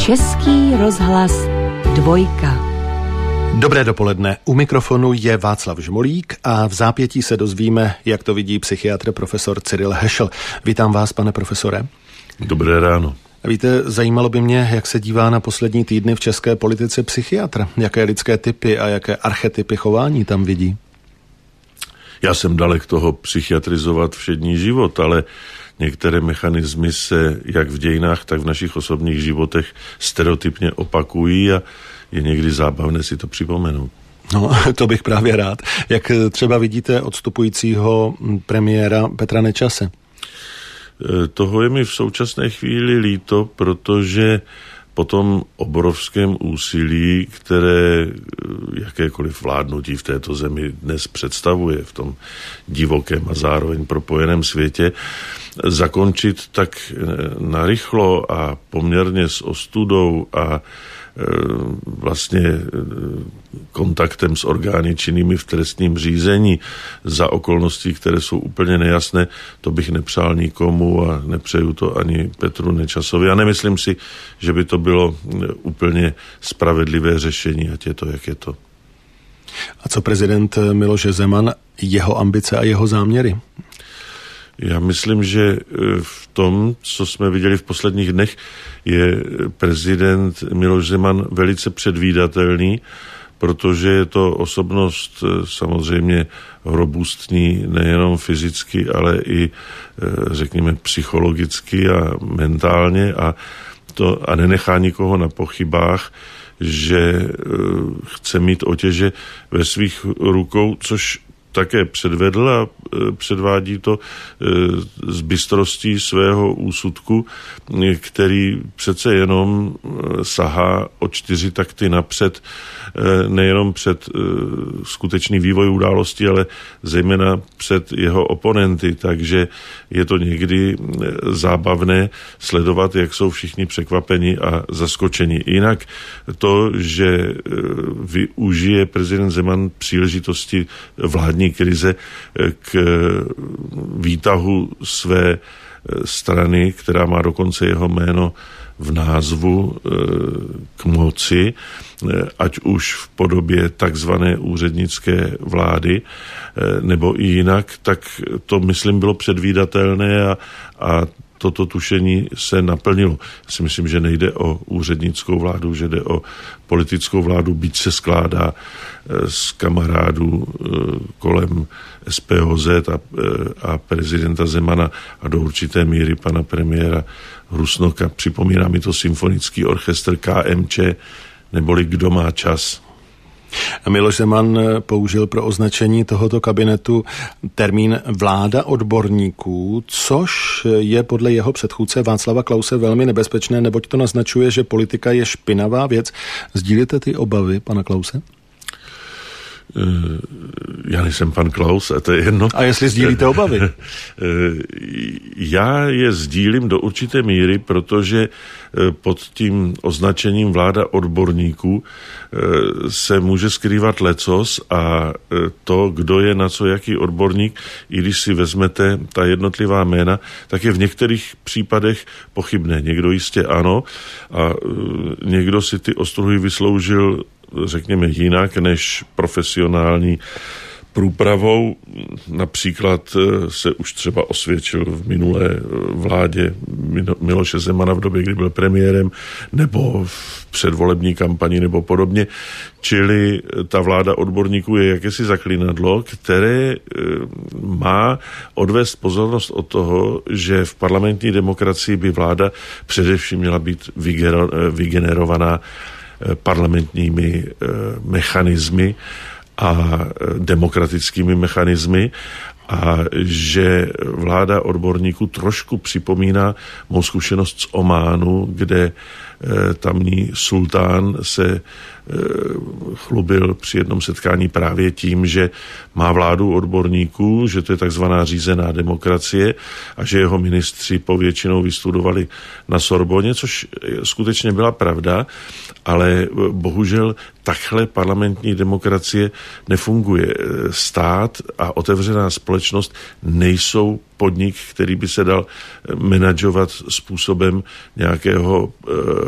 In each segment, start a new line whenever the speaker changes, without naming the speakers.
Český rozhlas Dvojka.
Dobré dopoledne. U mikrofonu je Václav Žmolík a v zápětí se dozvíme, jak to vidí psychiatr profesor Cyril Hešl. Vítám vás, pane profesore.
Dobré ráno.
Víte, zajímalo by mě, jak se dívá na poslední týdny v české politice psychiatr. Jaké lidské typy a jaké archetypy chování tam vidí?
Já jsem dalek toho psychiatrizovat všední život, ale některé mechanismy se jak v dějinách, tak v našich osobních životech stereotypně opakují a je někdy zábavné si to připomenout.
No, to bych právě rád. Jak třeba vidíte odstupujícího premiéra Petra Nečase?
Toho je mi v současné chvíli líto, protože po tom obrovském úsilí, které jakékoliv vládnutí v této zemi dnes představuje v tom divokém a zároveň propojeném světě, zakončit tak narychlo a poměrně s ostudou a vlastně kontaktem s orgány činnými v trestním řízení za okolností, které jsou úplně nejasné, to bych nepřál nikomu a nepřeju to ani Petru Nečasovi. A nemyslím si, že by to bylo úplně spravedlivé řešení, ať je to, jak je to.
A co prezident Miloš Zeman, jeho ambice a jeho záměry?
Já myslím, že v tom, co jsme viděli v posledních dnech, je prezident Miloš Zeman velice předvídatelný, protože je to osobnost samozřejmě robustní nejenom fyzicky, ale i řekněme psychologicky a mentálně a nenechá nikoho na pochybách, že chce mít otěže ve svých rukou, což také předvedl a předvádí to z bystrostí svého úsudku, který přece jenom sahá o 4 takty napřed, nejenom před skutečný vývoj událostí, ale zejména před jeho oponenty. Takže je to někdy zábavné sledovat, jak jsou všichni překvapeni a zaskočeni. Jinak to, že využije prezident Zeman příležitosti vládní krize k výtahu své strany, která má dokonce jeho jméno v názvu, k moci, ať už v podobě takzvané úřednické vlády, nebo i jinak, tak to, myslím, bylo předvídatelné a toto tušení se naplnilo. Já si myslím, že nejde o úřednickou vládu, že jde o politickou vládu, byť se skládá z kamarádů kolem SPOZ a prezidenta Zemana a do určité míry pana premiéra Rusnoka. Připomíná mi to symfonický orchestr KMČ, neboli Kdo má čas.
Miloš Zeman použil pro označení tohoto kabinetu termín vláda odborníků, což je podle jeho předchůdce Václava Klause velmi nebezpečné, neboť to naznačuje, že politika je špinavá věc. Sdílíte ty obavy pana Klause?
Já nejsem pan Klaus, a to je jedno.
A jestli sdílíte obavy?
Já je sdílím do určité míry, protože pod tím označením vláda odborníků se může skrývat lecos a to, kdo je na co jaký odborník, i když si vezmete ta jednotlivá jména, tak je v některých případech pochybné. Někdo jistě ano a někdo si ty ostruhy vysloužil řekněme jinak než profesionální průpravou. Například se už třeba osvědčil v minulé vládě Miloše Zemana v době, kdy byl premiérem, nebo v předvolební kampani nebo podobně. Čili ta vláda odborníků je jakési zaklinadlo, které má odvést pozornost od toho, že v parlamentní demokracii by vláda především měla být vygenerovaná parlamentními mechanismy a demokratickými mechanismy a že vláda odborníků trošku připomíná mou zkušenost z Ománu, kde tamní sultán se chlubil při jednom setkání právě tím, že má vládu odborníků, že to je takzvaná řízená demokracie a že jeho ministři povětšinou vystudovali na Sorboně, což skutečně byla pravda, ale bohužel takhle parlamentní demokracie nefunguje. Stát a otevřená společnost nejsou podnik, který by se dal manažovat způsobem nějakého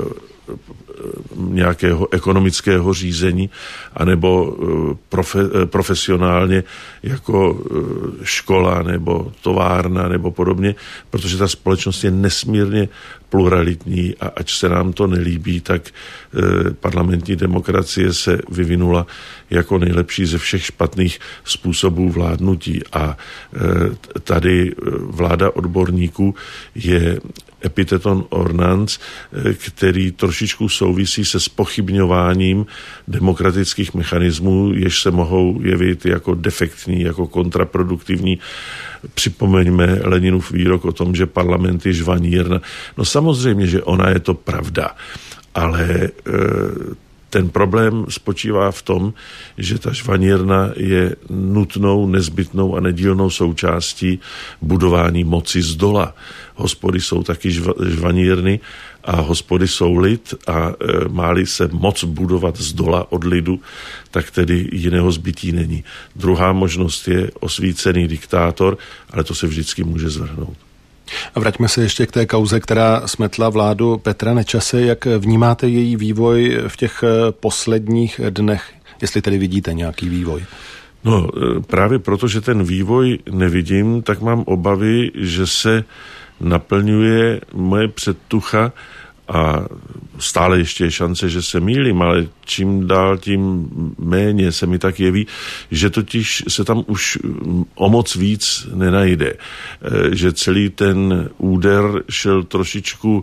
nějakého ekonomického řízení, anebo profesionálně jako škola nebo továrna nebo podobně, protože ta společnost je nesmírně pluralitní a ač se nám to nelíbí, tak parlamentní demokracie se vyvinula jako nejlepší ze všech špatných způsobů vládnutí a tady vláda odborníků je epiteton ornans, který trošičku souvisí se zpochybňováním demokratických mechanismů, jež se mohou jevit jako defektní, jako kontraproduktivní. Připomeňme Leninův výrok o tom, že parlament je žvanírna. No samozřejmě, že ona je to pravda, ale ten problém spočívá v tom, že ta žvanírna je nutnou, nezbytnou a nedílnou součástí budování moci zdola. Hospody jsou taky žvanírny a hospody jsou lid a má-li se moc budovat zdola od lidu, tak tedy jiného zbytí není. Druhá možnost je osvícený diktátor, ale to se vždycky může zvrhnout.
A vraťme se ještě k té kauze, která smetla vládu Petra Nečase. Jak vnímáte její vývoj v těch posledních dnech, jestli tedy vidíte nějaký vývoj?
No, právě proto, že ten vývoj nevidím, tak mám obavy, že se naplňuje moje předtucha a stále ještě je šance, že se mýlím, ale čím dál, tím méně se mi tak jeví, že totiž se tam už o moc víc nenajde. Že celý ten úder šel trošičku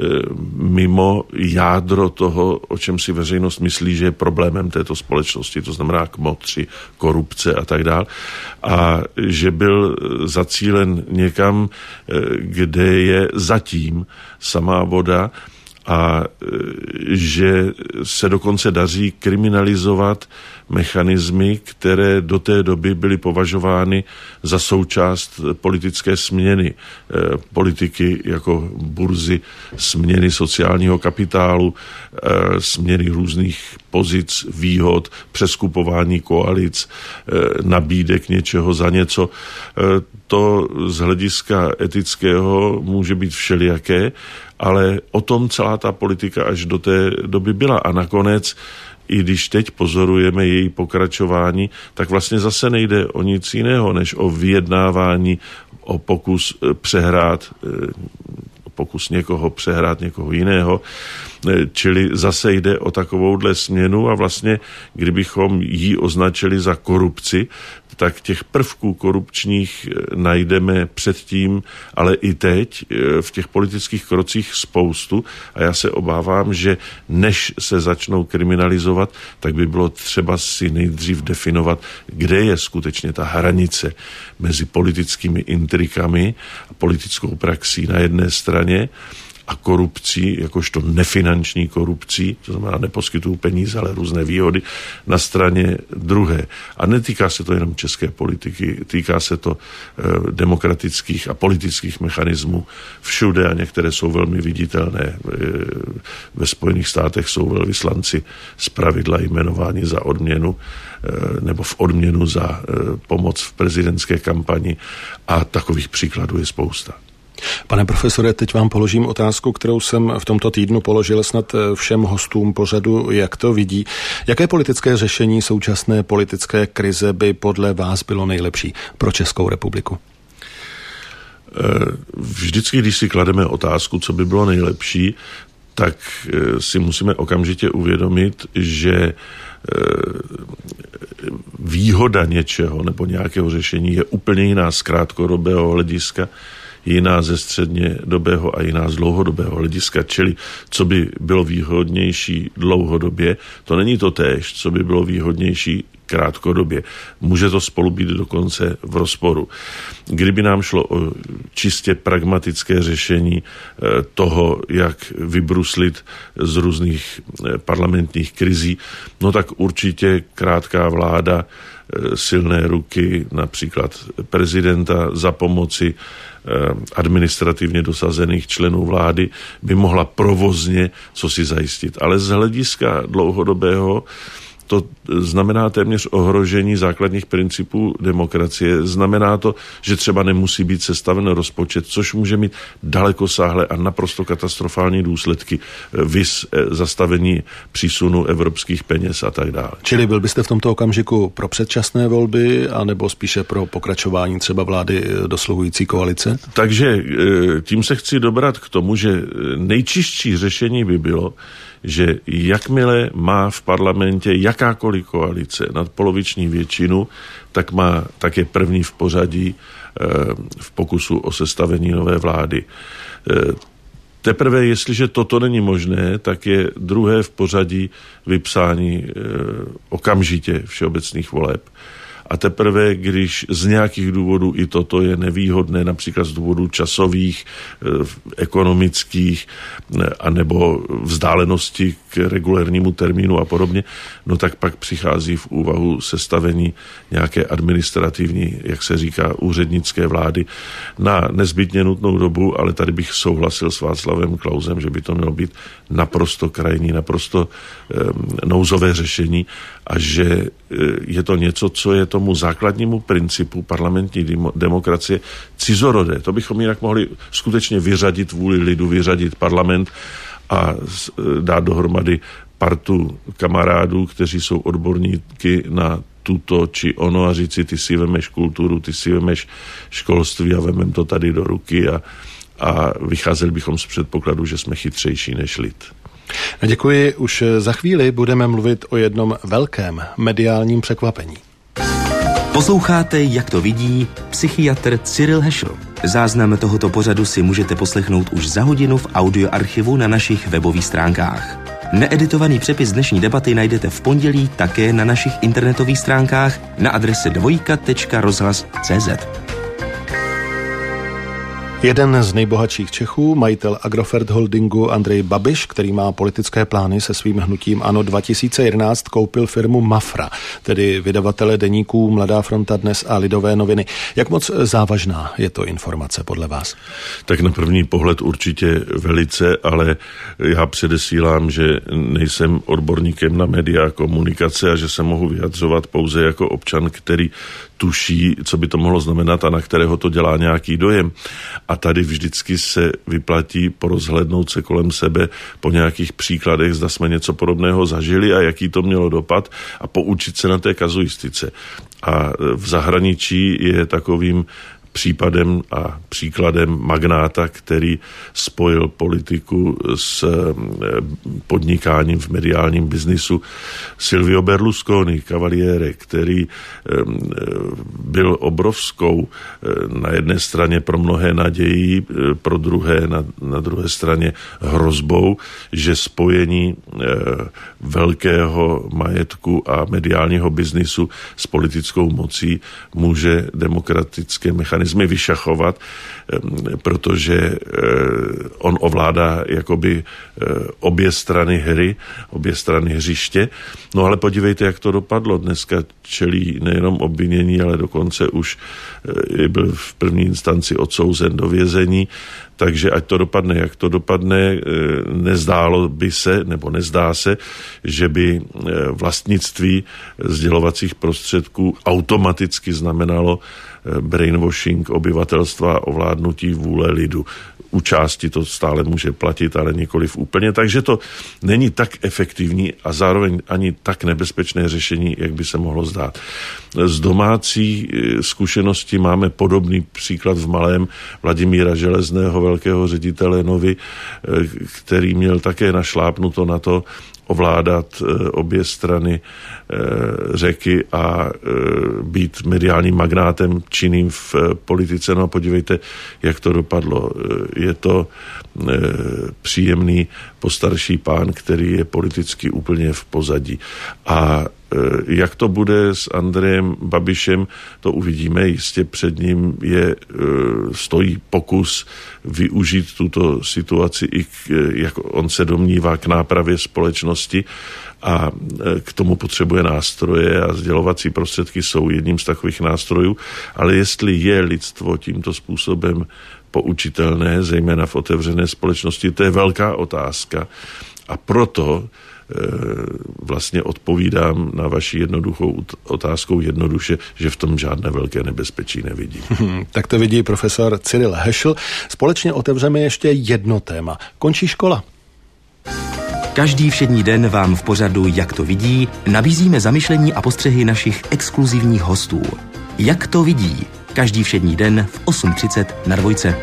mimo jádro toho, o čem si veřejnost myslí, že je problémem této společnosti, to znamená kmotři, korupce a tak dál. A že byl zacílen někam, kde je zatím samá voda, a že se dokonce daří kriminalizovat mechanismy, které do té doby byly považovány za součást politické směny. Politiky jako burzy, směny sociálního kapitálu, směny různých pozic, výhod, přeskupování koalic, nabídek něčeho za něco. To z hlediska etického může být všelijaké, ale o tom celá ta politika až do té doby byla. A nakonec, i když teď pozorujeme její pokračování, tak vlastně zase nejde o nic jiného, než o vyjednávání, o pokus někoho přehrát někoho jiného. Čili zase jde o takovouhle směnu a vlastně, kdybychom ji označili za korupci, tak těch prvků korupčních najdeme předtím, ale i teď v těch politických krocích spoustu a já se obávám, že než se začnou kriminalizovat, tak by bylo třeba si nejdřív definovat, kde je skutečně ta hranice mezi politickými intrikami a politickou praxí na jedné straně a korupcí, jakožto nefinanční korupcí, to znamená neposkytují peníze, ale různé výhody, na straně druhé. A netýká se to jenom české politiky, týká se to demokratických a politických mechanismů všude a některé jsou velmi viditelné. Ve Spojených státech jsou velvyslanci zpravidla jmenováni za odměnu nebo v odměnu za pomoc v prezidentské kampani a takových příkladů je spousta.
Pane profesore, teď vám položím otázku, kterou jsem v tomto týdnu položil snad všem hostům pořadu, jak to vidí. Jaké politické řešení současné politické krize by podle vás bylo nejlepší pro Českou republiku?
Vždycky, když si klademe otázku, co by bylo nejlepší, tak si musíme okamžitě uvědomit, že výhoda něčeho nebo nějakého řešení je úplně jiná z krátkodobého hlediska, jiná ze střednědobého a jiná z dlouhodobého hlediska. Čili co by bylo výhodnější dlouhodobě, to není to též, co by bylo výhodnější krátkodobě. Může to spolu být dokonce v rozporu. Kdyby nám šlo o čistě pragmatické řešení toho, jak vybruslit z různých parlamentních krizí, no tak určitě krátká vláda, silné ruky, například prezidenta za pomoci administrativně dosazených členů vlády by mohla provozně co si zajistit. Ale z hlediska dlouhodobého to znamená téměř ohrožení základních principů demokracie. Znamená to, že třeba nemusí být sestaven rozpočet, což může mít dalekosáhlé a naprosto katastrofální důsledky, viz zastavení přísunu evropských peněz a tak dále.
Čili byl byste v tomto okamžiku pro předčasné volby, anebo spíše pro pokračování třeba vlády dosluhující koalice?
Takže tím se chci dobrat k tomu, že nejčistší řešení by bylo, že jakmile má v parlamentě jakákoliv koalice nadpoloviční většinu, tak je první v pořadí v pokusu o sestavení nové vlády. Teprve, jestliže toto není možné, tak je druhé v pořadí vypsání okamžitě všeobecných voleb. A teprve, když z nějakých důvodů i toto je nevýhodné, například z důvodů časových, ekonomických, anebo vzdálenosti k regulérnímu termínu a podobně, no tak pak přichází v úvahu sestavení nějaké administrativní, jak se říká, úřednické vlády na nezbytně nutnou dobu, ale tady bych souhlasil s Václavem Klausem, že by to mělo být naprosto krajní, naprosto nouzové řešení a že je to něco, co je tomu základnímu principu parlamentní demokracie cizorodé. To bychom jinak mohli skutečně vyřadit vůli lidu, vyřadit parlament a dát dohromady partu kamarádů, kteří jsou odborníky na tuto či ono a říci, ty si vemeš kulturu, ty si vemeš školství a vemem to tady do ruky a vycházeli bychom z předpokladu, že jsme chytřejší než lid.
Děkuji. Už za chvíli budeme mluvit o jednom velkém mediálním překvapení.
Posloucháte, jak to vidí psychiatr Cyril Hešl. Záznam tohoto pořadu si můžete poslechnout už za hodinu v audioarchivu na našich webových stránkách. Needitovaný přepis dnešní debaty najdete v pondělí také na našich internetových stránkách na adrese dvojka.rozhlas.cz.
Jeden z nejbohatších Čechů, majitel Agrofert Holdingu Andrej Babiš, který má politické plány se svým hnutím ANO 2011, koupil firmu Mafra, tedy vydavatele deníků Mladá fronta Dnes a Lidové noviny. Jak moc závažná je to informace podle vás?
Tak na první pohled určitě velice, ale já předesílám, že nejsem odborníkem na média a komunikace a že se mohu vyjadřovat pouze jako občan, který tuší, co by to mohlo znamenat a na kterého to dělá nějaký dojem. A tady vždycky se vyplatí porozhlednout se kolem sebe po nějakých příkladech, zda jsme něco podobného zažili a jaký to mělo dopad a poučit se na té kazuistice. A v zahraničí je takovým případem a příkladem magnáta, který spojil politiku s podnikáním v mediálním biznisu, Silvio Berlusconi, Cavaliere, který byl obrovskou na jedné straně pro mnohé nadějí, pro druhé na druhé straně hrozbou, že spojení velkého majetku a mediálního biznisu s politickou mocí může demokratické mechanizmy vyšachovat, protože on ovládá jakoby obě strany hry, obě strany hřiště. No ale podívejte, jak to dopadlo. Dneska čelí nejenom obvinění, ale dokonce už byl v první instanci odsouzen do vězení. Takže ať to dopadne, jak to dopadne, nezdálo by se, nebo nezdá se, že by vlastnictví sdělovacích prostředků automaticky znamenalo brainwashing obyvatelstva, ovládnutí vůle lidu. U části to stále může platit, ale nikoliv úplně. Takže to není tak efektivní a zároveň ani tak nebezpečné řešení, jak by se mohlo zdát. Z domácí zkušenosti máme podobný příklad v malém Vladimíra Železného, velkého ředitele Novy, který měl také našlápnuto na to ovládat obě strany řeky a být mediálním magnátem činným v politice. No a podívejte, jak to dopadlo. Je to příjemný postarší pán, který je politicky úplně v pozadí. A jak to bude s Andrejem Babišem, to uvidíme. Jistě před ním stojí pokus využít tuto situaci i jak on se domnívá, k nápravě společnosti a k tomu potřebuje nástroje a sdělovací prostředky jsou jedním z takových nástrojů, ale jestli je lidstvo tímto způsobem poučitelné, zejména v otevřené společnosti, to je velká otázka a proto vlastně odpovídám na vaši jednoduchou otázkou jednoduše, že v tom žádné velké nebezpečí nevidím.
Tak to vidí profesor Cyril Heschl. Společně otevřeme ještě jedno téma. Končí škola.
Každý všední den vám v pořadu Jak to vidí nabízíme zamyšlení a postřehy našich exkluzivních hostů. Jak to vidí? Každý všední den v 8:30 na Dvojce.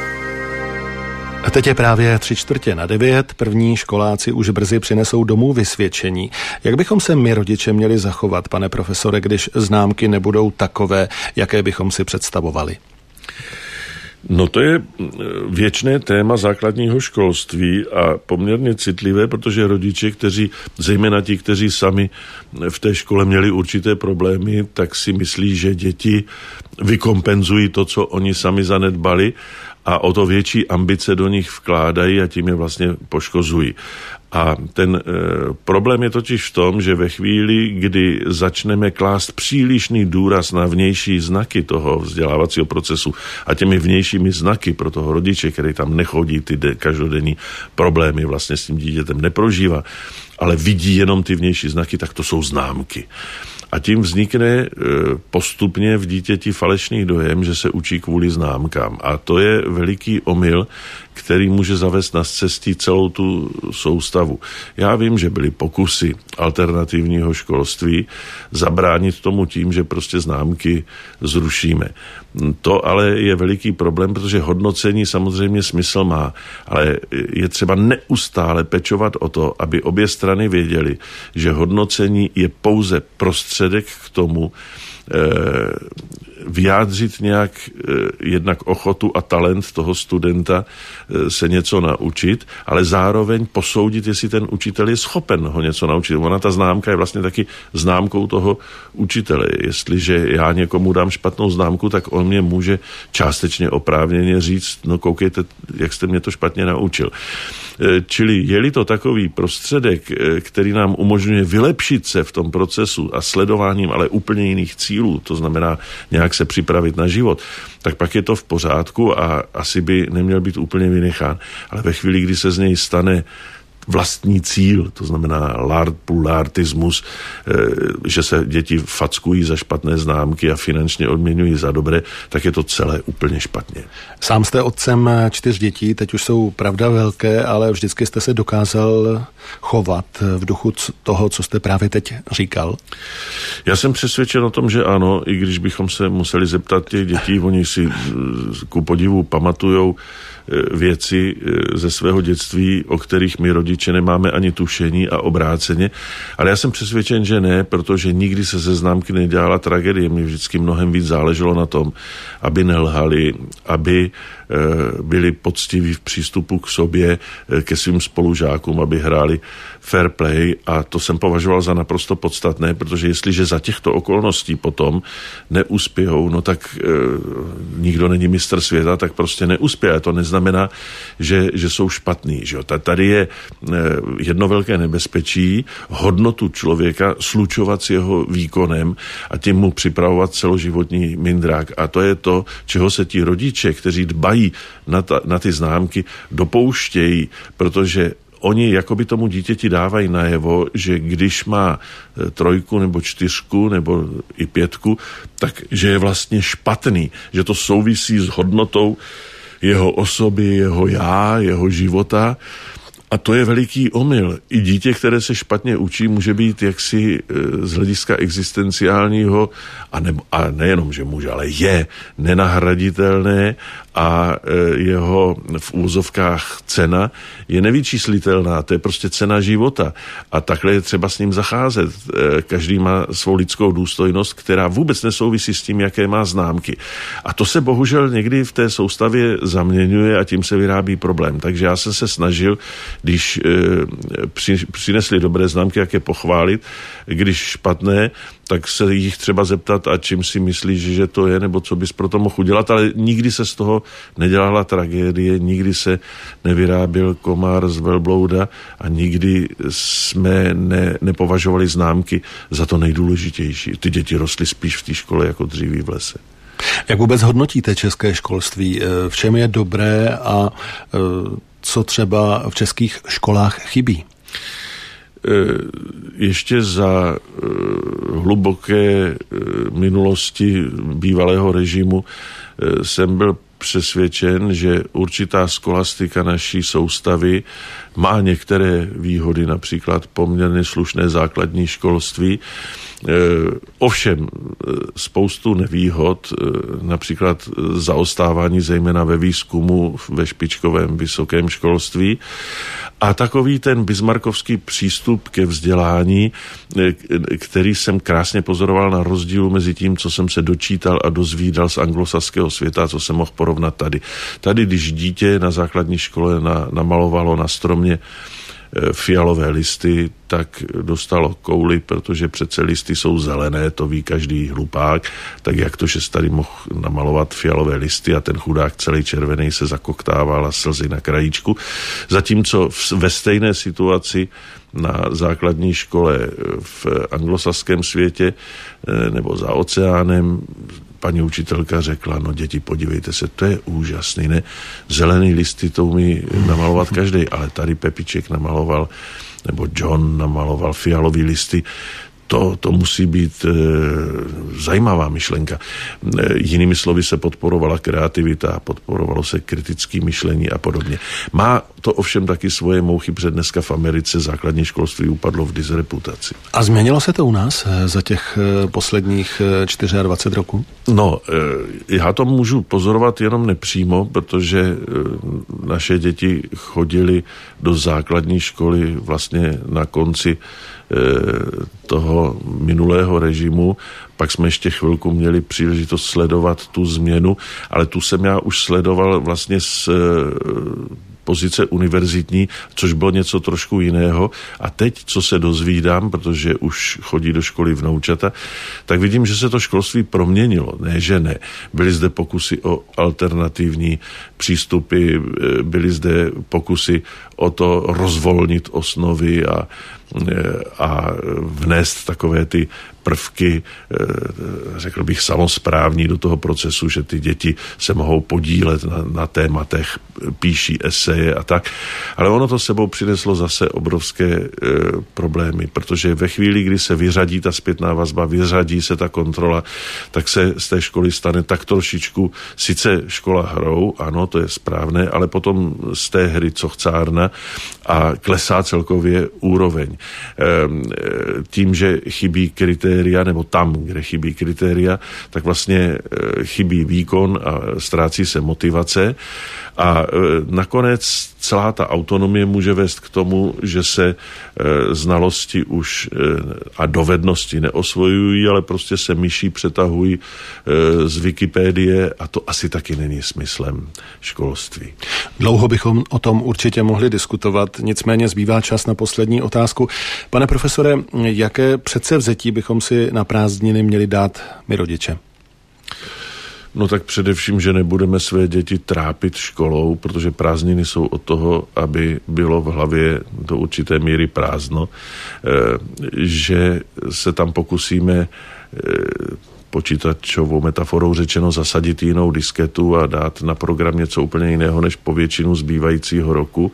A teď je právě 8:45, první školáci už brzy přinesou domů vysvědčení. Jak bychom se my rodiče měli zachovat, pane profesore, když známky nebudou takové, jaké bychom si představovali?
No to je věčné téma základního školství a poměrně citlivé, protože rodiče, zejména ti, kteří sami v té škole měli určité problémy, tak si myslí, že děti vykompenzují to, co oni sami zanedbali a o to větší ambice do nich vkládají a tím je vlastně poškozují. A ten problém je totiž v tom, že ve chvíli, kdy začneme klást přílišný důraz na vnější znaky toho vzdělávacího procesu a těmi vnějšími znaky pro toho rodiče, který tam nechodí, ty každodenní problémy vlastně s tím dítětem neprožívá, ale vidí jenom ty vnější znaky, tak to jsou známky. A tím vznikne postupně v dítěti falešný dojem, že se učí kvůli známkám. A to je veliký omyl, který může zavést na cestí celou tu soustavu. Já vím, že byly pokusy alternativního školství zabránit tomu tím, že prostě známky zrušíme. To ale je veliký problém, protože hodnocení samozřejmě smysl má, ale je třeba neustále pečovat o to, aby obě strany věděly, že hodnocení je pouze prostředek k tomu, vyjádřit nějak jednak ochotu a talent toho studenta se něco naučit, ale zároveň posoudit, jestli ten učitel je schopen ho něco naučit. Ona ta známka je vlastně taky známkou toho učitele. Jestliže já někomu dám špatnou známku, tak on mě může částečně oprávněně říct, no koukejte, jak jste mě to špatně naučil. Čili je-li to takový prostředek, který nám umožňuje vylepšit se v tom procesu a sledováním ale úplně jiných cílů, to znamená nějak se připravit na život, tak pak je to v pořádku a asi by neměl být úplně vynechán. Ale ve chvíli, kdy se z něj stane vlastní cíl, to znamená lartismus, že se děti fackují za špatné známky a finančně odměňují za dobré, tak je to celé úplně špatně.
Sám jste otcem 4 dětí, teď už jsou pravda velké, ale vždycky jste se dokázal chovat v duchu toho, co jste právě teď říkal.
Já jsem přesvědčen o tom, že ano, i když bychom se museli zeptat těch dětí, oni si ku podivu pamatujou věci ze svého dětství, o kterých my rodiče nemáme ani tušení a obráceně. Ale já jsem přesvědčen, že ne, protože nikdy se ze známky nedělala tragédie. Mně vždycky mnohem víc záleželo na tom, aby nelhali, aby byli poctiví v přístupu k sobě, ke svým spolužákům, aby hráli fair play a to jsem považoval za naprosto podstatné, protože jestliže za těchto okolností potom neuspějou, no tak nikdo není mistr světa, tak prostě neuspěje. To neznamená, že jsou špatný. Že jo? Tady je jedno velké nebezpečí, hodnotu člověka slučovat s jeho výkonem a tím mu připravovat celoživotní mindrák. A to je to, čeho se ti rodiče, kteří dbají na ty známky, dopouštějí, protože oni jakoby tomu dítěti dávají najevo, že když má 3 nebo 4 nebo i 5, tak že je vlastně špatný, že to souvisí s hodnotou jeho osoby, jeho já, jeho života. A to je veliký omyl. I dítě, které se špatně učí, může být jaksi z hlediska existenciálního, a nejenom, že může, ale je nenahraditelné a jeho v úvozovkách cena je nevyčíslitelná. To je prostě cena života. A takhle je třeba s ním zacházet. Každý má svou lidskou důstojnost, která vůbec nesouvisí s tím, jaké má známky. A to se bohužel někdy v té soustavě zaměňuje a tím se vyrábí problém. Takže já jsem se snažil, když přinesli dobré známky, jak je pochválit, když špatné, tak se jich třeba zeptat, a čím si myslíš, že to je, nebo co bys pro to mohl udělat, ale nikdy se z toho nedělala tragédie, nikdy se nevyráběl komár z velblouda a nikdy jsme nepovažovali známky za to nejdůležitější. Ty děti rostly spíš v té škole jako dříví v lese.
Jak vůbec hodnotíte české školství? V čem je dobré a co třeba v českých školách chybí?
ještě za hluboké minulosti bývalého režimu jsem byl přesvědčen, že určitá skolastika naší soustavy má některé výhody, například poměrně slušné základní školství, ovšem spoustu nevýhod, například zaostávání zejména ve výzkumu ve špičkovém vysokém školství a takový ten bismarckovský přístup ke vzdělání, který jsem krásně pozoroval na rozdílu mezi tím, co jsem se dočítal a dozvídal z anglosaského světa, co jsem mohl porovnat tady. Tady, když dítě na základní škole namalovalo na stromě fialové listy, tak dostalo kouli, protože přece listy jsou zelené, to ví každý hlupák, tak jak to, že tady mohl namalovat fialové listy a ten chudák celý červený se zakoktával a slzy na krajíčku. Zatímco ve stejné situaci na základní škole v anglosaském světě nebo za oceánem paní učitelka řekla, no děti, podívejte se, to je úžasný, ne? Zelený listy to umí namalovat každý, ale tady Pepiček namaloval, nebo John namaloval fialový listy. To musí být zajímavá myšlenka. Jinými slovy se podporovala kreativita, podporovalo se kritické myšlení a podobně. Má to ovšem taky svoje mouchy, protože dneska v Americe základní školství upadlo v disreputaci.
A změnilo se to u nás za těch posledních 24 roků?
No, já to můžu pozorovat jenom nepřímo, protože naše děti chodily do základní školy vlastně na konci toho minulého režimu, pak jsme ještě chvilku měli příležitost sledovat tu změnu, ale tu jsem já už sledoval vlastně z pozice univerzitní, což bylo něco trošku jiného. A teď, co se dozvídám, protože už chodí do školy vnoučata, tak vidím, že se to školství proměnilo. Ne, že ne. Byly zde pokusy o alternativní přístupy, byly zde pokusy o to rozvolnit osnovy a vnést takové ty prvky, řekl bych, samosprávní do toho procesu, že ty děti se mohou podílet na tématech, píší eseje a tak. Ale ono to sebou přineslo zase obrovské problémy, protože ve chvíli, kdy se vyřadí ta zpětná vazba, vyřadí se ta kontrola, tak se z té školy stane tak trošičku, sice škola hrou, ano, to je správné, ale potom z té hry cochcárna a klesá celkově úroveň. Tím, že chybí kritéria, nebo tam, kde chybí kritéria, tak vlastně chybí výkon a ztrácí se motivace a nakonec celá ta autonomie může vést k tomu, že se znalosti už a dovednosti neosvojují, ale prostě se myší přetahují z Wikipédie a to asi taky není smyslem školství.
Dlouho bychom o tom určitě mohli diskutovat, nicméně zbývá čas na poslední otázku. Pane profesore, jaké předsevzetí bychom si na prázdniny měli dát my rodiče?
No tak především, že nebudeme své děti trápit školou, protože prázdniny jsou od toho, aby bylo v hlavě do určité míry prázdno, že se tam pokusíme počítačovou metaforou řečeno zasadit jinou disketu a dát na program něco úplně jiného než po většinu zbývajícího roku.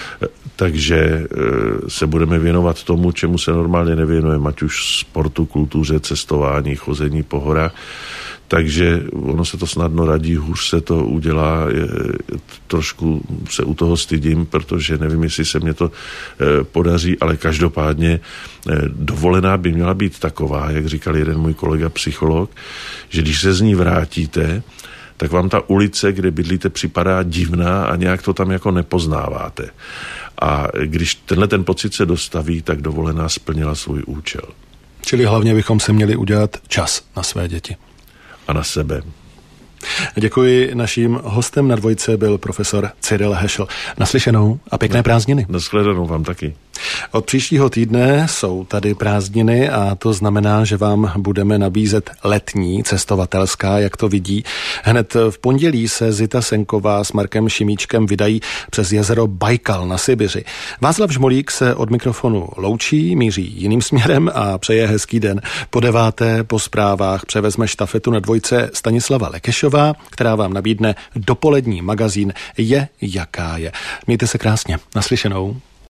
Takže se budeme věnovat tomu, čemu se normálně nevěnujeme, ať už sportu, kultuře, cestování, chození po horách. Takže ono se to snadno radí, hůř se to udělá, trošku se u toho stydím, protože nevím, jestli se mě to podaří, ale každopádně dovolená by měla být taková, jak říkal jeden můj kolega psycholog, že když se z ní vrátíte, tak vám ta ulice, kde bydlíte, připadá divná a nějak to tam jako nepoznáváte. A když ten pocit se dostaví, tak dovolená splnila svůj účel.
Čili hlavně bychom se měli udělat čas na své děti.
A na sebe.
Děkuji. Naším hostem na Dvojce byl profesor Cyril Heschl. Naslyšenou a pěkné prázdniny.
Nashledanou vám taky.
Od příštího týdne jsou tady prázdniny a to znamená, že vám budeme nabízet letní cestovatelská, jak to vidí. Hned v pondělí se Zita Senková s Markem Šimíčkem vydají přes jezero Bajkal na Sibiři. Václav Žmolík se od mikrofonu loučí, míří jiným směrem a přeje hezký den. Po 9. po zprávách převezme štafetu na Dvojce Stanislava Lekešová, která vám nabídne dopolední magazín Je jaká je. Mějte se krásně. Naslyšenou.